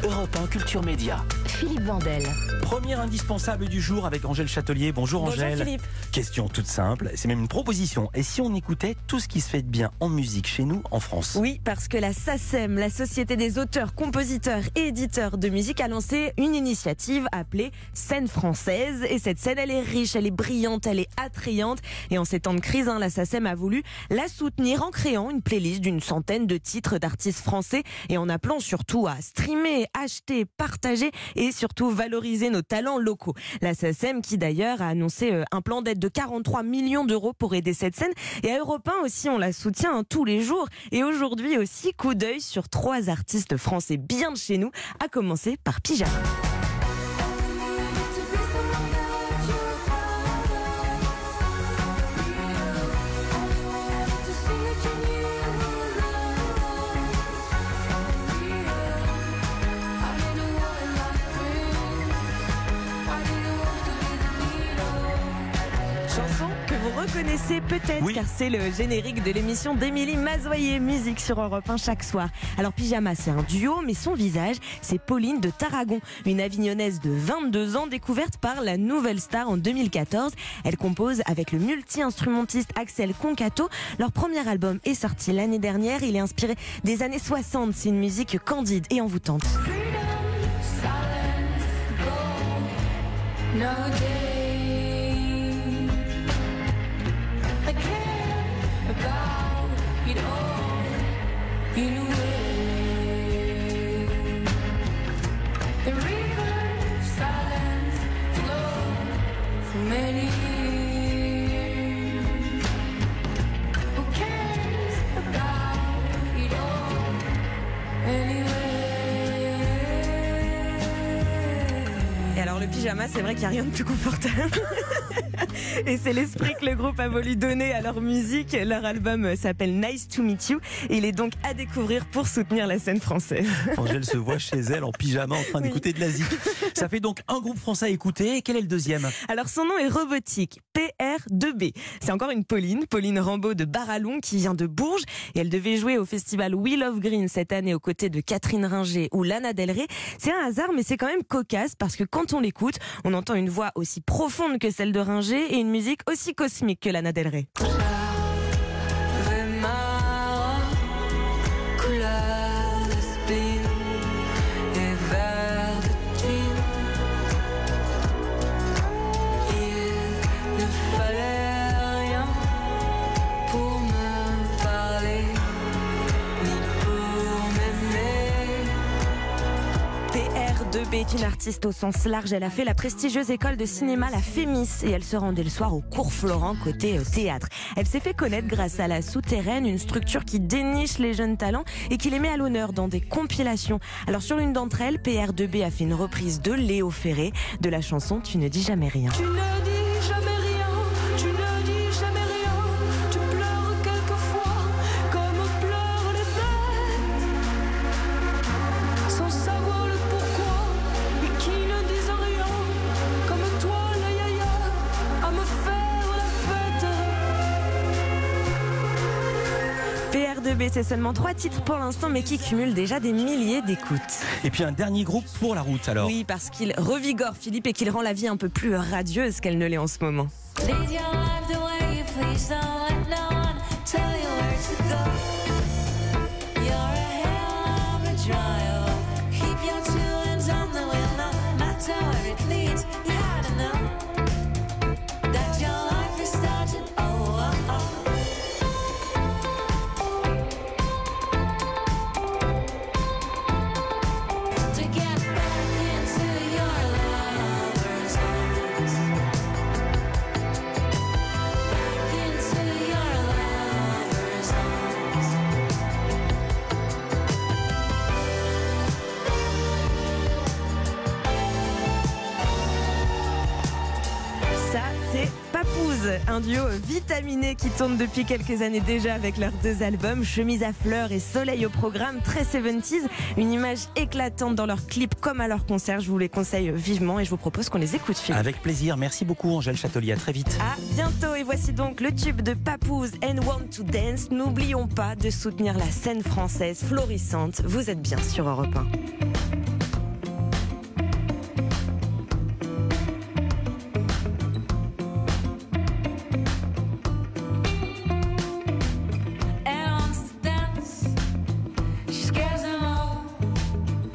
Europe 1 Culture Média. Philippe Vandel. Premier indispensable du jour avec Angèle Châtelier. Bonjour Angèle. Bonjour Philippe. Question toute simple, c'est même une proposition. Et si on écoutait tout ce qui se fait de bien en musique chez nous, en France? Oui, parce que la SACEM, la Société des auteurs, compositeurs et éditeurs de musique, a lancé une initiative appelée Scène française. Et cette scène, elle est riche, elle est brillante, elle est attrayante. Et en ces temps de crise, la SACEM a voulu la soutenir en créant une playlist d'une centaine de titres d'artistes français et en appelant surtout à streamer, acheter, partager et surtout valoriser nos talents locaux. La SACEM qui d'ailleurs a annoncé un plan d'aide de 43 millions d'euros pour aider cette scène. Et à Europe 1 aussi, on la soutient tous les jours. Et aujourd'hui aussi, coup d'œil sur 3 artistes français bien de chez nous, à commencer par Pyjama. Reconnaissez peut-être, oui, car c'est le générique de l'émission d'Émilie Mazoyer, musique sur Europe 1 chaque soir. Alors Pyjama, c'est un duo, mais son visage, c'est Pauline de Tarragon, une Avignonnaise de 22 ans découverte par la Nouvelle Star en 2014. Elle compose avec le multi-instrumentiste Axel Concato. Leur premier album est sorti l'année dernière. Il est inspiré des années 60. C'est une musique candide et envoûtante. Le pyjama, c'est vrai qu'il n'y a rien de plus confortable. Et c'est l'esprit que le groupe a voulu donner à leur musique. Leur album s'appelle Nice to Meet You. Et il est donc à découvrir pour soutenir la scène française. Angèle se voit chez elle en pyjama en train d'écouter de la zik. Ça fait donc un groupe français à écouter. Quel est le deuxième? Alors son nom est Robotique, PR2B. C'est encore une Pauline Rambaud de Barallon qui vient de Bourges. Et elle devait jouer au festival Wheel of Green cette année aux côtés de Catherine Ringer ou Lana Del Rey. C'est un hasard, mais c'est quand même cocasse parce que quand on l'écoute, on entend une voix aussi profonde que celle de Ringer et une musique aussi cosmique que Lana Del Rey. PR2B est une artiste au sens large. Elle a fait la prestigieuse école de cinéma La Fémis et elle se rendait le soir au cours Florent côté théâtre. Elle s'est fait connaître grâce à La Souterraine, une structure qui déniche les jeunes talents et qui les met à l'honneur dans des compilations. Alors sur l'une d'entre elles, PR2B a fait une reprise de Léo Ferré de la chanson Tu ne dis jamais rien. Tu ne dis jamais rien, tu ne dis jamais rien, tu pleures quelquefois comme pleurent les bêtes, sans savoir le pourquoi, et qui ne disent rien, comme toi la yaya, à me faire la fête. PR2B, c'est seulement 3 titres pour l'instant, mais qui cumulent déjà des milliers d'écoutes. Et puis un dernier groupe pour la route alors. Oui, parce qu'il revigore Philippe et qu'il rend la vie un peu plus radieuse qu'elle ne l'est en ce moment. Un duo vitaminé qui tourne depuis quelques années déjà avec leurs 2 albums, Chemise à fleurs et Soleil au programme, très 70s. Une image éclatante dans leurs clips comme à leurs concerts. Je vous les conseille vivement et je vous propose qu'on les écoute, Philippe. Avec plaisir. Merci beaucoup Angèle Châtelier. À très vite. À bientôt. Et voici donc le tube de Papoose and Want to Dance. N'oublions pas de soutenir la scène française florissante. Vous êtes bien sur Europe 1.